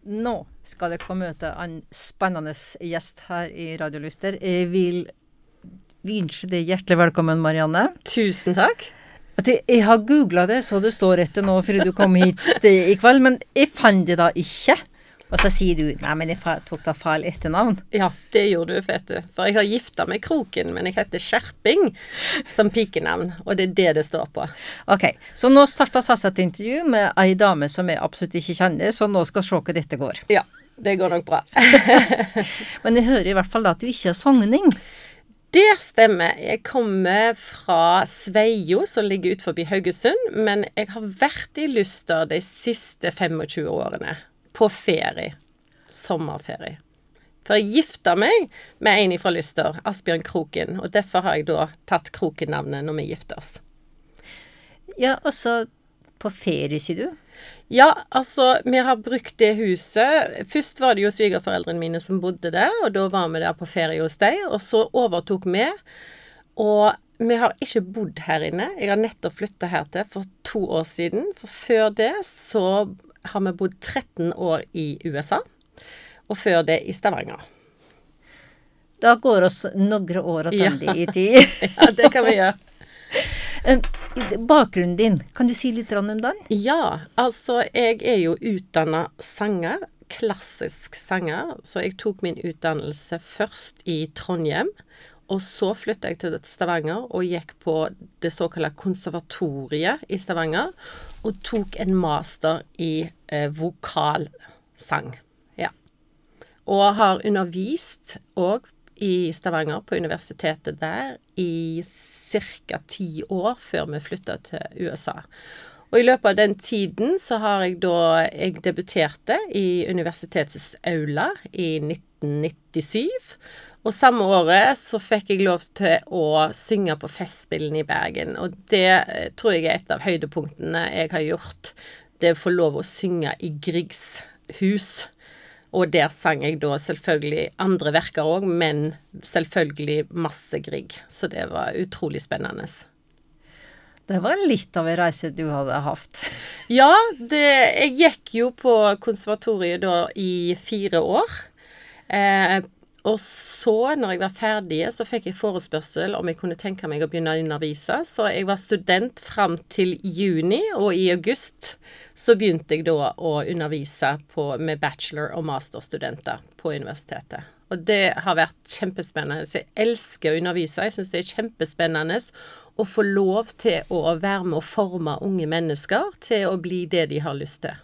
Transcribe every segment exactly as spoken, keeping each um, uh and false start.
nå skal dere få møte en spennende gjest her i Radio Lyster. Jeg vil ønske deg hjertelig velkommen, Marianne. Tusen takk. At jeg, jeg har googlet det, så det står etter nå, før du kom hit i kveld, men jeg fant det da ikke. Og så sier du, nei, men jeg tok da feil etternavn. Ja, det gjorde du, vet du. For jeg har gifta med Kroken, men jeg heter Skjerping som pikenavn, og det er det det står på. Ok, så nå starter Sassa et intervju med en dame som jeg absolutt ikke kjenner, så nå skal jeg se hva dette går. Ja, det går nok bra. Men jeg hører i hvert fall da at du ikke har sangning. Det stemmer. Jeg kommer fra Sveio, som ligger ut forbi Haugesund, men jeg har vært i Lyster de siste tjuefem årene. På ferie. Sommerferie. For jeg gifta meg med en fra Lyster, Asbjørn Kroken, og derfor har jeg da tatt Kroken-navnet når vi gifter oss. Ja, og så på ferie, sier du? Ja, altså, vi har brukt det huset. Først var det jo svigerforeldrene mine som bodde der, og da var vi der på ferie hos deg, og så overtok vi, og vi har ikke bodd her inne. Jeg har nettopp flyttet her til for to år siden, for før det så har vi bodd tretten år i U S A, og før det i Stavanger. Da går oss noen år tilbake ja. I tid. Ja, det kan vi gjøre. Bakgrunnen din, kan du si litt om den? Ja, altså jeg er jo utdannet sanger, klassisk sanger, så jeg tok min utdannelse først i Trondheim, og så flyttet jeg til Stavanger og gikk på det såkalte konservatoriet i Stavanger, og tok en master i eh, vokalsang. Ja. Og har undervist også i Stavanger på universitetet der i cirka ti år før vi flyttet til U S A. Og i løpet av den tiden så har jeg da, jeg debuterte i universitetets aula i nitten nittisju, og samme året så fikk jeg lov til å synge på Festspillen i Bergen, og det tror jeg er et av høydepunktene jeg har gjort, det å få lov å synge i Griegs hus. Og der sang jeg da selvfølgelig andre verker også, men selvfølgelig masse Grieg. Så det var utrolig spennende. Det var litt av en reise du hadde haft. Ja, det, jeg gikk jo på konservatoriet da i fire år. Eh, og så, når jeg var ferdig, så fikk jeg forespørsel om jeg kunne tenke meg å begynne å undervise. Så jeg var student frem til juni, og i august så begynte jeg da å undervise på, med bachelor- og masterstudenter på universitetet. Og det har vært kjempespennende. Så jeg elsker å undervise. Jeg synes det er kjempespennende å få lov til å være med og forme unge mennesker til å bli det de har lyst til.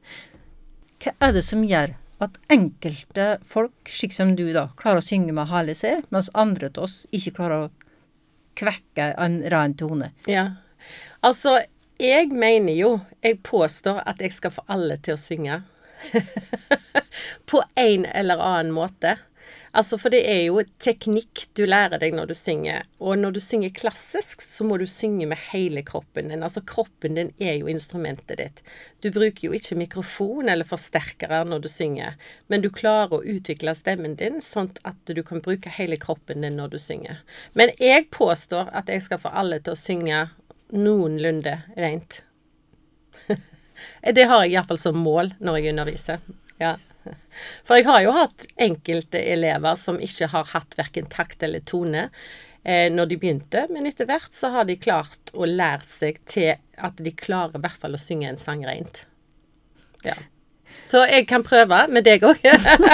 Hva er det som gjør at enkelte folk, slik som du da, klarer å synge med hele seg, mens andre til oss ikke klarer å kvekke en ren tone? Ja, altså, jeg mener jo, jeg påstår at jeg skal få alle til å synge. På en eller annen måte. Altså, for det er jo teknikk du lærer deg når du synger, og når du synger klassisk, så må du synge med hele kroppen din. Altså, kroppen din er jo instrumentet ditt. Du bruker jo ikke mikrofon eller forsterkere når du synger, men du klarer å utvikle stemmen din, sånn at du kan bruke hele kroppen din når du synger. Men jeg påstår at jeg skal få alle til å synge noenlunde rent. Det har jeg i hvert fall som mål når jeg underviser. Ja. For jeg har jo hatt enkelte elever som ikke har hatt hverken takt eller tone eh, når de begynte, men etter hvert så har de klart å lære seg til at de klarer i hvert fall å synge en sang rent. Ja. Så jeg kan prøve med deg også.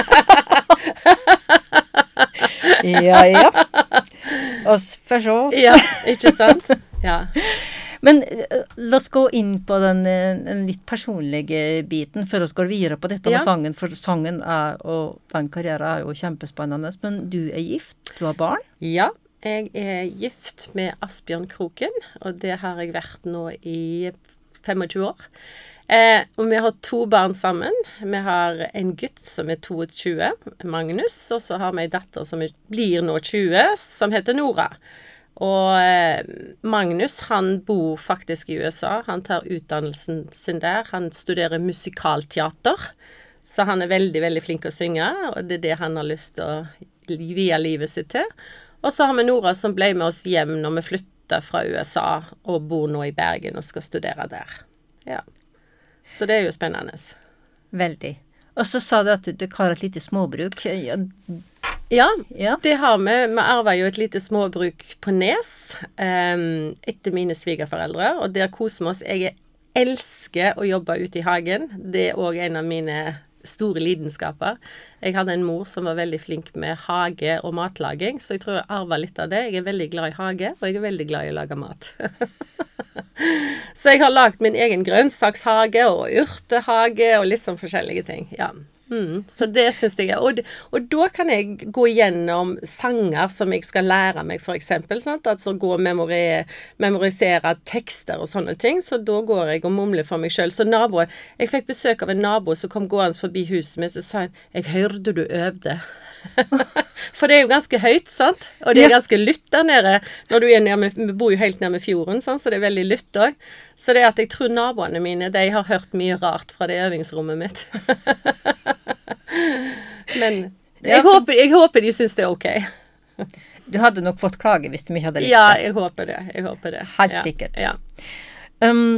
Ja, ja. Oss for så. Ja, ikke sant? Ja. Men uh, la oss gå inn på den, den litt personlige biten før vi går videre på dette med ja. sangen, for sangen er, og den karrieren er jo kjempespennende, men du er gift, du har barn? Ja, jeg er gift med Asbjørn Kroken, og det har jeg vært nå i tjuefem år. Eh, og vi har to barn sammen. Vi har en gutt som er tjueto, Magnus, og så har vi en datter som blir nå tjue, som heter Nora. Og eh, Magnus, han bor faktisk i U S A. Han tar utdannelsen sin der. Han studerer musikalteater, så han er veldig, veldig flink å synge, og det er det han har lyst til å vie livet sitt til. Og så har vi Nora som ble med oss hjem når vi flyttet fra U S A, og bor nå i Bergen og skal studere der. Ja. Så det er jo spennende. Veldig. Og så sa du at du, du har et lite småbruk. Ja, Ja, ja. det har vi. Vi arvet jo et lite småbruk på Nes um, etter mine svigerforeldre, og der koser vi oss. Jeg elsker å jobbe ute i hagen. Det er også en av mine store lidenskaper. Jeg hadde en mor som var veldig flink med hage og matlaging, så jeg tror jeg arvet litt av det. Jeg er veldig glad i hage, og jeg er veldig glad i å lage mat. Så jeg har lagt min egen grønnsakshage og urtehage og litt sånn forskjellige ting, ja. Mm, så det synes jeg er, og, og da kan jeg gå gjennom sanger som jeg skal lære meg for eksempel, sant? Altså gå og memori, memorisere tekster og sånne ting, så da går jeg og mumler for meg selv. Så naboen, jeg fikk besøk av en nabo som kom gående forbi huset mitt, så sa han, jeg hørte du øvde. For det er jo ganske høyt, sant? Og det er ganske lytt der nede, når du er nede med, vi bor jo helt nede med fjorden, sant? Så det er veldig lytt også. Så det er at jeg tror naboene mine, de har hørt mye rart fra det øvingsrommet mitt. Men jeg, Ja, håper, jeg håper de synes det er ok. Du hadde nok fått klage hvis du ikke hadde likt Ja, det. jeg håper det. Jeg håper det. Helt ja. sikkert. Ja. Um,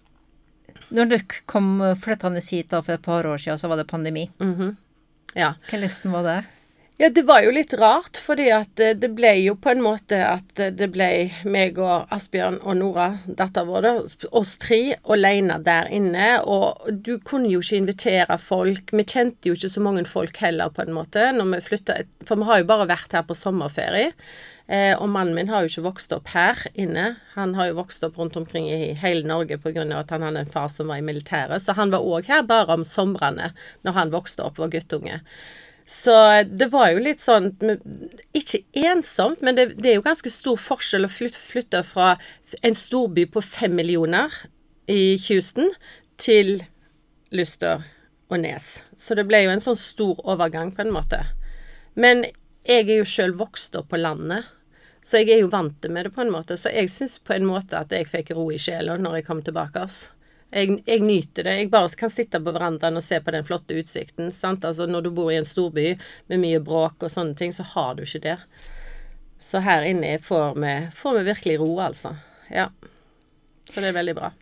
når du kom flyttende hit da, for et par år siden, så var det pandemi. Mhm. Ja. Hvordan var det? Ja, det var jo litt rart, fordi at eh, det ble jo på en måte at eh, det ble meg og Asbjørn og Nora, datter vår, da, oss tre, alene der inne, og du kunne jo ikke invitere folk. Vi kjente jo ikke så mange folk heller på en måte, når vi flyttet, for vi har jo bare vært her på sommerferie, eh, og mannen min har jo ikke vokst opp her inne. Han har jo vokst opp rundt omkring i hele Norge på grunn av at han hadde en far som var i militæret, så han var også her bare om somrene når han vokste opp, var guttunge. Så det var jo litt sånn, ikke ensomt, men det, det er jo ganske stor forskjell å flytte, flytte fra en storby på fem millioner i Houston til Luster og Nes. Så det ble jo en sånn stor overgang på en måte. Men jeg er jo selv vokst opp på landet, så jeg er jo vant med det på en måte. Så jeg synes på en måte at jeg fikk ro i sjelen når jeg kom tilbake. Jeg, jeg nyter det. Jeg bare kan sitte på verandaen og se på den flotte utsikten, sant? Altså når du bor i en storby med mye bråk og sånne ting, så har du ikke det. Så her inne får vi, får vi virkelig ro, altså. Ja. Så det er veldig bra.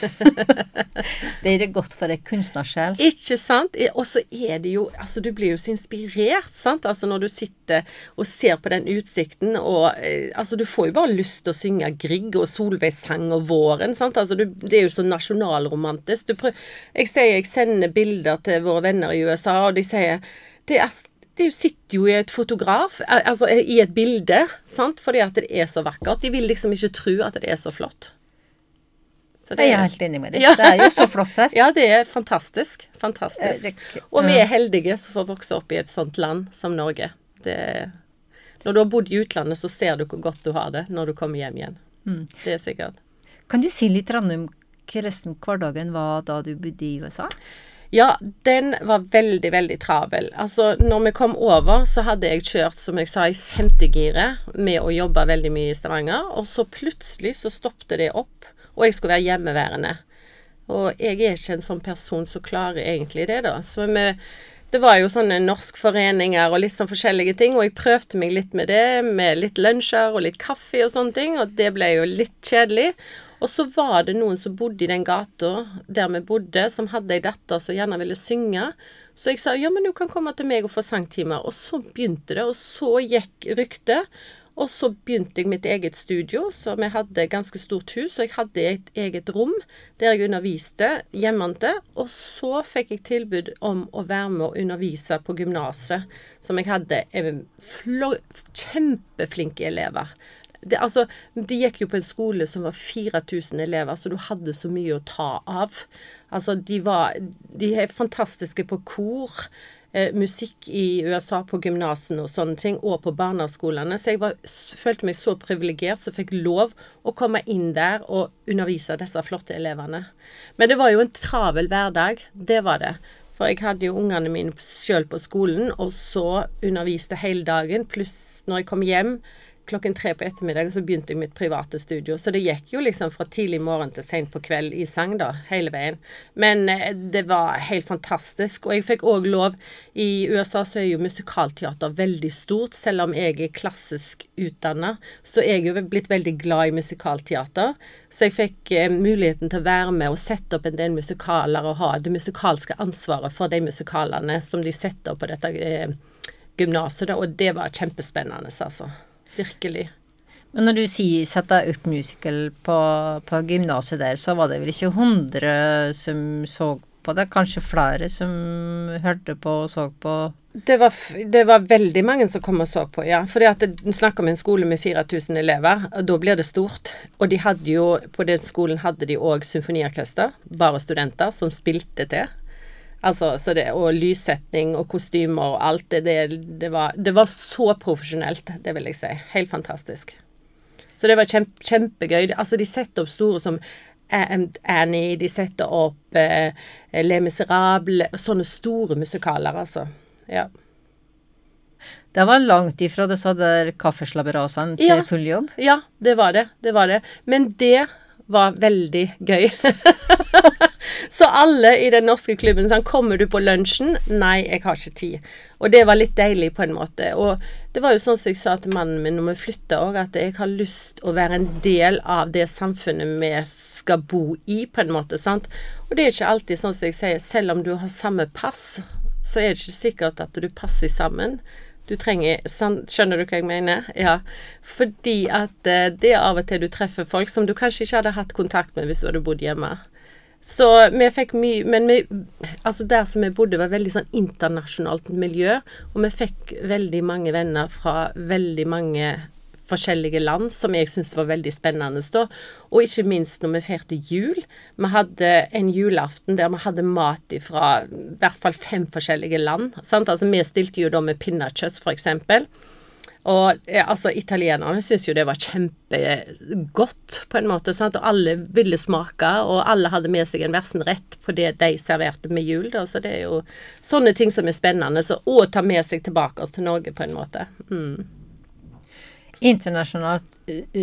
Det er det godt for et kunstnersjel. Ikke sant? Og så er det jo, altså du blir jo så inspirert, sant? Altså når du sitter og ser på den utsikten, og eh, altså du får jo bare lyst til å synge Grieg og Solveig sang og våren, sant? Altså du, det er jo så nasjonalromantisk. Du prøv, jeg sier, jeg sender bilder til våre venner i U S A, og de sier, det er det sitter jo i et fotograf, altså i et bilde, sant? Fordi at det er så vakkert. De vil liksom ikke tro at det er så flott. Så det Jeg er helt enig med deg. Ja. Det er jo så flott her. Ja, det er fantastisk. Fantastisk. Og vi er heldige som får vokse opp i et sånt land som Norge. Det, når du har bodd i utlandet, så ser du hvor godt du har det når du kommer hjem igjen. Mm. Det er sikkert. Kan du si litt om hvordan hverdagen var da du bodde i U S A? Ja, den var veldig, veldig travel. Altså, når vi kom over, så hadde jeg kjørt, som jeg sa, i femtegire med å jobbe veldig mye i Stavanger, og så plutselig så stoppte det opp, og jeg skulle være hjemmeværende. Og jeg er ikke en sånn person som klarer egentlig det da. Så vi, det var jo sånne norske foreninger og litt sånn forskjellige ting, og jeg prøvde meg litt med det, med litt lunsjer og litt kaffe og sånne ting, og det ble jo litt kjedelig. Og så var det noen som bodde i den gata der vi bodde, som hadde en datter som gjerne ville synge. Så jeg sa, ja, men du kan komme til meg og få sangtimer. Og så begynte det, og så gikk ryktet. Og så begynte jeg mitt eget studio, så vi hadde ganske stort hus, og jeg hadde et eget rom der jeg underviste hjemmante, og så fikk jeg tilbud om å være med og undervise på gymnaset, som jeg hadde kjempeflinke elever. Det, altså, de gikk jo på en skole som var fire tusen elever, så du hadde så mye å ta av. Altså, de var, de er fantastiske på kor, Eh, musikk i U S A på gymnasen og sånne ting, og på barneskolene. Så jeg var, følte meg så privilegert, så fikk lov å komme inn der og undervise disse flotte elevene. Men det var jo en travel hverdag, det var det. For jeg hadde jo ungene mine selv på skolen, og så underviste hele dagen, pluss når jeg kom hjem klokken tre på ettermiddag, så begynte jeg mitt private studio. Så det gikk jo liksom fra tidlig morgen til sent på kveld i sang da, hele veien. Men eh, det var helt fantastisk. Og jeg fikk også lov, i U S A så er jo musikalteater veldig stort, selv om jeg er klassisk utdannet, så er jeg jo blitt veldig glad i musikalteater. Så jeg fikk eh, muligheten til å være med og sette opp en del musikaler og ha det musikalske ansvaret for de musikalene som de setter opp på dette eh, gymnaset, og det var kjempespennende, altså. Virkelig. Men når du sier sette opp musical på, på gymnaset der, så var det vel ikke hundre som så på det? Kanskje flere som hørte på og så på? Det var, det var veldig mange som kom og så på, ja. Fordi at vi snakker om en skole med fire tusen elever, og da blir det stort. Og de hadde jo, på den skolen hadde de også symfoniorkester, bare studenter, som spilte til. Altså, så det, og lyssetning og kostymer og alt det, det, det, var, det var så profesjonelt, det vil jeg si. Helt fantastisk. Så det var kjempe, kjempegøy. Altså, de setter opp store som Annie, de setter opp eh, Les Miserables, sånne store musikaler, altså. Ja. Det var langt ifra disse der kaffeslabberasene til ja. full jobb. Ja, det var det, det var det. Men det var veldig gøy. Så alle i den norske klubben sånn, kommer du på lunsjen? Nei, jeg har ikke tid. Og det var litt deilig på en måte. Og det var jo sånn som jeg sa til mannen min når vi flyttet også, at jeg har lyst å være en del av det samfunnet vi skal bo i på en måte, sant? Og det er ikke alltid sånn som jeg sier, selv om du har samme pass, så er det ikke sikkert at du passer sammen. Du trenger, skjønner du hva jeg mener? Ja, fordi at det er av og til du treffer folk som du kanskje ikke hadde hatt kontakt med hvis du hadde bodd hjemme. Så vi fikk mye, men vi, altså der som vi bodde var veldig sånn internasjonalt miljø, og vi fikk veldig mange venner fra veldig mange forskjellige land, som jeg synes var veldig spennende da, og ikke minst når vi feirte jul. Vi hadde en julaften der vi hadde mat fra i hvert fall fem forskjellige land, sant? Altså vi stilte jo da med pinnakjøtt for eksempel, og ja, altså italienerne synes jo det var kjempegodt på en måte, sant? Og alle ville smake, og alle hadde med seg en versen rett på det de serverte med jul da, så det er jo sånne ting som er spennende, så å ta med seg tilbake oss til Norge på en måte. Mm. Internasjonalt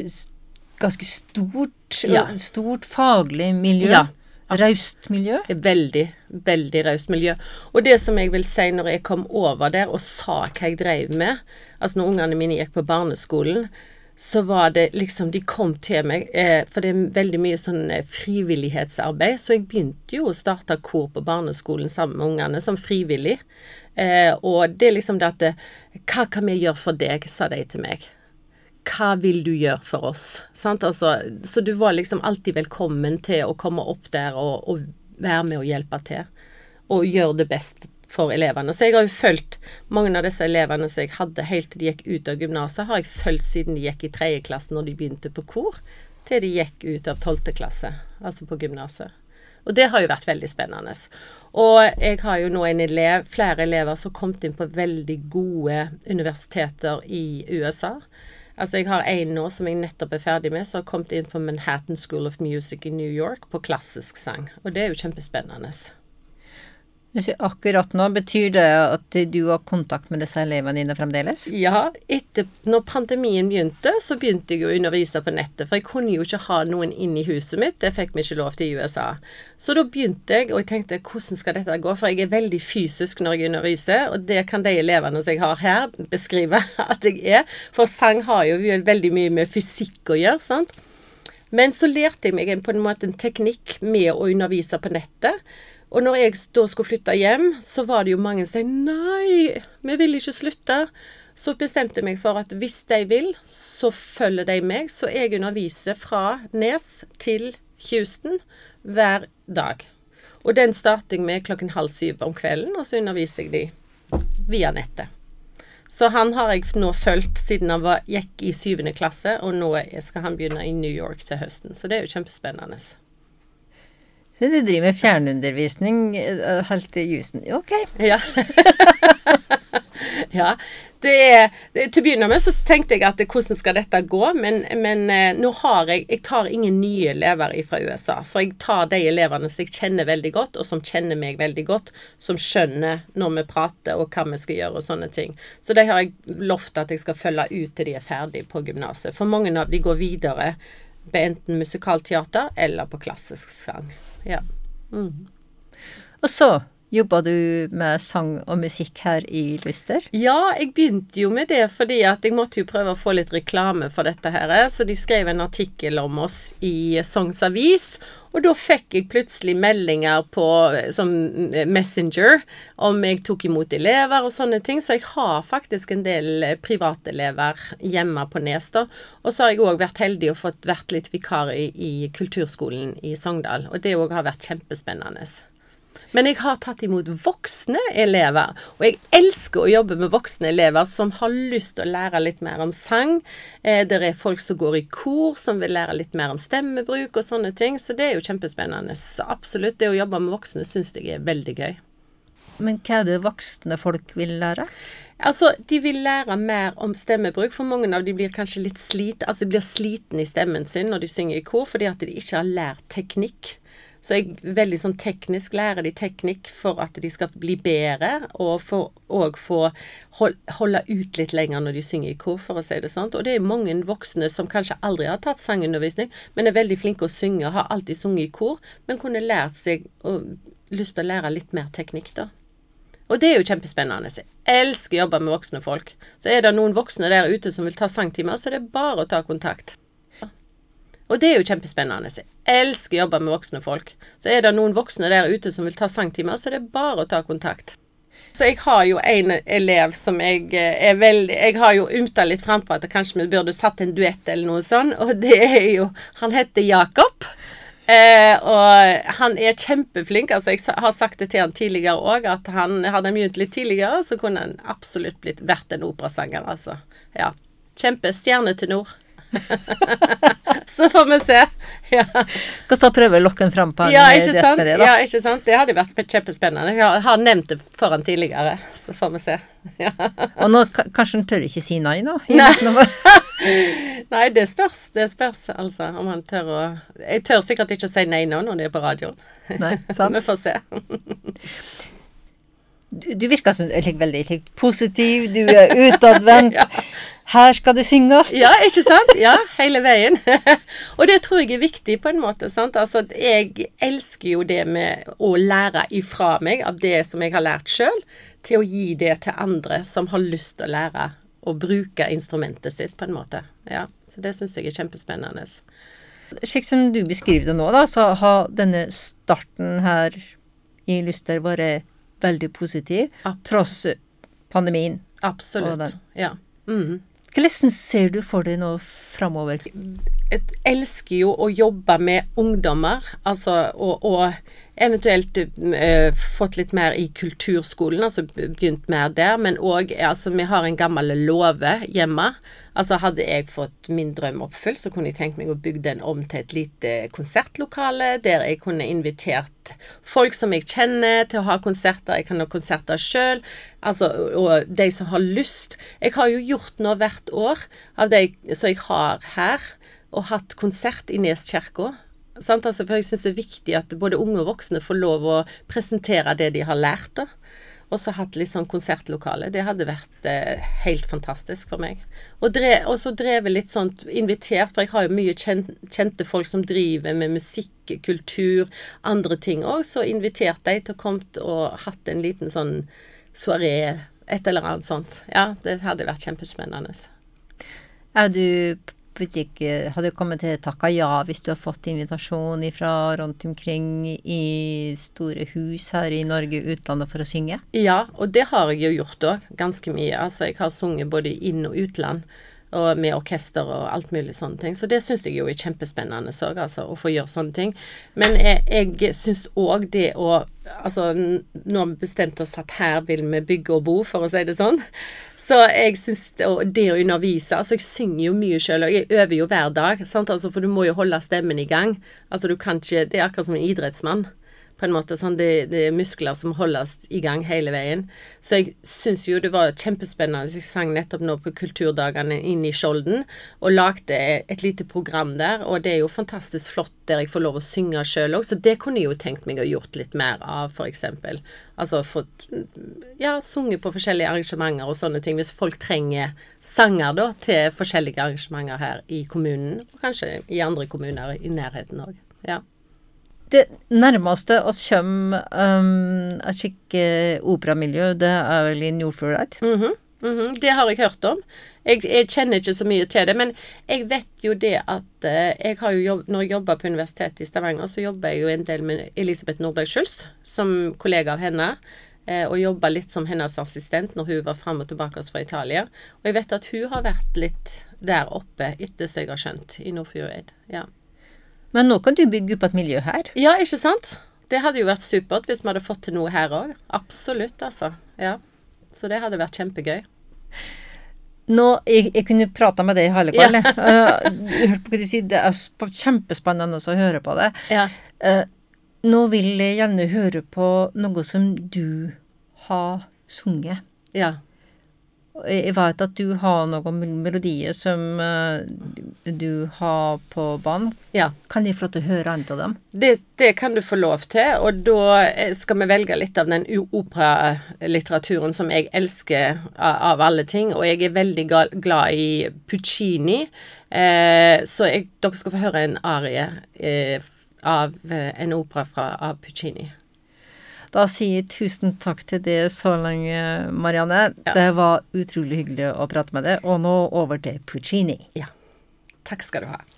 ganske stort, ja. stort faglig miljø. Ja. Raust miljø? Veldig, veldig raust miljø. Og det som jeg vil si når jeg kom over der og sa hva jeg drev med, altså når ungene mine gikk på barneskolen, så var det liksom, de kom til meg, eh, for det er veldig mye sånn frivillighetsarbeid, så jeg begynte jo å starte kor på barneskolen sammen med ungene som frivillig. Eh, og det er liksom det at, hva kan vi gjøre for deg, sa de til meg. Hva vil du gjøre for oss? Sant? Altså, så du var liksom alltid velkommen til å komme opp der og, og være med og hjelpe til. Og gjøre det best for elevene. Så jeg har jo følt mange av disse elevene som jeg hadde helt til de gikk ut av gymnaset, har jeg følt siden de gikk i tredje klasse når de begynte på kor, til de gikk ut av tolvte klasse, altså på gymnaset. Og det har jo vært veldig spennende. Og jeg har jo nå en elev, flere elever som kom inn på veldig gode universiteter i U S A. Altså jeg har en nå som jeg nettopp er ferdig med, som har kommet inn på Manhattan School of Music i New York på klassisk sang. Og det er jo kjempespennende. Akkurat nå, betyr det at du har kontakt med disse elevene dine fremdeles? Ja, etter, når pandemien begynte, så begynte jeg å undervise på nettet, for jeg kunne jo ikke ha noen inn i huset mitt, det fikk vi ikke lov til i U S A. Så da begynte jeg, og jeg tenkte, hvordan skal dette gå? For jeg er veldig fysisk når jeg underviser, og det kan de elevene som jeg har her beskrive at jeg er, for sang har jo veldig mye med fysikk å gjøre, sant? Men så lærte jeg meg på en måte en teknikk med å undervise på nettet. Og når jeg da skulle flytte hjem, så var det jo mange som sa, nei, vi vil ikke slutte. Så bestemte jeg meg for at hvis de vil, så følger de meg. Så jeg underviser fra Nes til Houston hver dag. Og den starter jeg med klokken halv syv om kvelden, og så underviser jeg de via nettet. Så han har jeg nå følt siden han var, gikk i syvende klasse, og nå skal han begynne i New York til høsten. Så det er jo kjempespennende. Så du driver med fjernundervisning helt til Houston. Ok. Ja. Ja, det er, det, til å begynne med så tenkte jeg at hvordan skal dette gå, men, men eh, nå har jeg, jeg tar ingen nye elever fra U S A, for jeg tar de elevene som jeg kjenner veldig godt, og som kjenner meg veldig godt, som skjønner når vi prater og hva vi skal gjøre og sånne ting. Så de har jeg lovt at jeg skal følge ut til de er ferdige på gymnaset, for mange av de går videre på enten musikalteater eller på klassisk sang. Ja. Mm. Og så jobber du med sang og musikk her i Luster? Ja, jeg begynte jo med det fordi at jeg måtte jo prøve å få litt reklame for dette her, så de skrev en artikkel om oss i Songs Avis, og da fikk jeg plutselig meldinger på som Messenger om jeg tok imot elever og sånne ting, så jeg har faktisk en del privatelever hjemme på Nes da, og så har jeg også vært heldig og fått vært litt vikar i, i kulturskolen i Sogndal, og det også har vært kjempespennende. Men jeg har tatt imot voksne elever, og jeg elsker å jobbe med voksne elever som har lyst til å lære litt mer om sang. Eh, det er folk som går i kor, som vil lære litt mer om stemmebruk og sånne ting, så det er jo kjempespennende. Så absolutt, det å jobbe med voksne synes jeg er veldig gøy. Men hva er det voksne folk vil lære? Altså, de vil lære mer om stemmebruk, for mange av de blir kanskje litt slit, altså de blir sliten i stemmen sin når de synger i kor, fordi at de ikke har lært teknikk. Så jeg veldig sånn teknisk lærer de teknikk for at de skal bli bedre, og for å få hold, holde ut litt lenger når de synger i kor, for å si det sånn. Og det er mange voksne som kanskje aldri har tatt sangundervisning, men er veldig flinke å synge, har alltid sunget i kor, men kunne lært seg og lyst til å lære litt mer teknikk da. Og det er jo kjempespennende. Jeg elsker å jobbe med voksne folk. Så er det noen voksne der ute som vil ta sangtimer, så det er bare å ta kontakt. Og det er jo kjempespennende. Jeg elsker å jobbe med voksne folk. Så er det noen voksne der ute som vil ta sangtimer, så det er bare å ta kontakt. Så jeg har jo en elev som jeg er veldig... Jeg har jo umta litt frem på at kanskje vi burde satt en duett eller noe sånt, og det er jo... Han heter Jakob, eh, og han er kjempeflink. Altså, jeg har sagt det til han tidligere også, at han hadde begynt litt tidligere, så kunne han absolutt blitt vært en operasanger, altså. Ja, kjempestjerne til nord. Så får vi se. Ja. Kan du prøve å lokke den frem på en ja, ikke sant? Med det da? Ja, ikke sant? Det hadde vært kjempespennende. Jeg har nevnt det for han tidligere, så får vi se. Ja. Og nå kanskje han tør ikke si nei nå? Nei. Nei, det spørs, det spørs altså, om han tør å... Jeg tør sikkert ikke å si nei nå når det er på radioen. Nei, sant? Vi får se. Du, du virker som like, veldig like, positiv, du er utadvendt. Ja. Her skal det synges. Ja, ikke sant? Ja, hele veien. Og det tror jeg er viktig på en måte, sant? Altså, jeg elsker jo det med å lære ifra meg av det som jeg har lært selv, til å gi det til andre som har lyst til å lære å bruke instrumentet sitt på en måte. Ja, så det synes jeg er kjempespennende. Slik som du beskriver det nå da, så har denne starten her i Luster vært veldig positiv, Absolutt. Tross pandemien. Absolutt, ja. Mm. Hvordan ser du for deg nå fremover? Jeg elsker jo å jobbe med ungdommer, altså, og, og eventuelt eh, fått litt mer i kulturskolen, altså begynt mer der, men også, altså, vi har en gammel låve hjemme. Altså, hadde jeg fått min drøm oppfylt, så kunne jeg tenkt meg å bygge den om til et lite konsertlokale, der jeg kunne invitert folk som jeg kjenner til å ha konserter. Jeg kan ha konserter selv, altså, og de som har lyst. Jeg har jo gjort noe hvert år av de som jeg har her, og hatt konsert i Neskirka. Sant? Altså, for jeg synes det er viktig at både unge og voksne får lov å presentere det de har lært da. Og så hatt litt sånn konsertlokale. Det hadde vært eh, helt fantastisk for meg. Og, dre, og så drev jeg litt sånn invitert, for jeg har jo mye kjent, kjente folk som driver med musikk, kultur, andre ting også, så inviterte jeg til å komme og hatt en liten sånn soiré, et eller annet sånt. Ja, det hadde vært kjempespennende. Er du butikk, har du kommet til å takke ja hvis du har fått invitasjon fra rundt omkring i store hus her i Norge, utlandet for å synge? Ja, og det har jeg jo gjort da, ganske mye. Altså, jeg har sunget både inn- og utland, og med orkester og alt mulig sånne ting. Så det synes jeg jo er kjempespennende så, altså, å få gjøre sånne ting. Men jeg, jeg synes også det å, altså, nå har vi bestemt oss at her vil vi bygge og bo, for å si det sånn. Så jeg synes det, det å undervise, altså jeg synger jo mye selv, og jeg øver jo hver dag, sant? Altså, for du må jo holde stemmen i gang. Altså du kan ikke, det er akkurat som en idrettsmann. på en måte, sånn det, det er muskler som holdes i gang hele veien. Så jeg synes jo det var kjempespennende. Jeg sang nettopp nå på kulturdagene inne i Skjolden, og lagde et lite program der, og det er jo fantastisk flott der jeg får lov å synge selv også, så det kunne jeg jo tenkt meg å gjort litt mer av, for eksempel. Altså, fått, ja, sunge på forskjellige arrangementer og sånne ting, hvis folk trenger sanger da, til forskjellige arrangementer her i kommunen, og kanskje i andre kommuner i nærheten også, ja. Det nærmeste oss kommer um, et skikke operamiljø, det er vel i Nordfjord, right? Mhm, mhm, det har jeg hørt om. Jeg, jeg kjenner ikke så mye til det, men jeg vet jo det at uh, jeg har jo jobb, når jeg jobber på universitetet i Stavanger, så jobber jeg jo en del med Elisabeth Nordberg-Schulz, som kollega av henne, uh, og jobber litt som hennes assistent når hun var frem og tilbake fra Italia. Og jeg vet at hun har vært litt der oppe, etter så jeg har skjønt, i Nordfjord, ja. Men nå kan du bygge opp et miljø her. Ja, ikke sant? Det hadde jo vært supert hvis vi hadde fått til noe her også. Absolutt, altså. Ja. Så det hadde vært kjempegøy. Nå, jeg, jeg kunne prate med deg hele kvelden. Ja. uh, hør på hva du sier, det er sp- kjempespennende å høre på det. Ja. Uh, nå vil jeg gjerne høre på noe som du har sunget. Ja. Jeg vet at du har noen melodier som uh, du har på banen. Ja. Kan jeg få lov til å høre en av dem? Det, det kan du få lov til, og da skal vi velge litt av den operalitteraturen som jeg elsker av, av alle ting, og jeg er veldig glad i Puccini, eh, så jeg, dere skal få høre en arie eh, av en opera fra, av Puccini. Da sier jeg tusen takk til deg så lenge, Marianne. Ja. Det var utrolig hyggelig å prate med deg, og nå over til Puccini. Ja, takk skal du ha.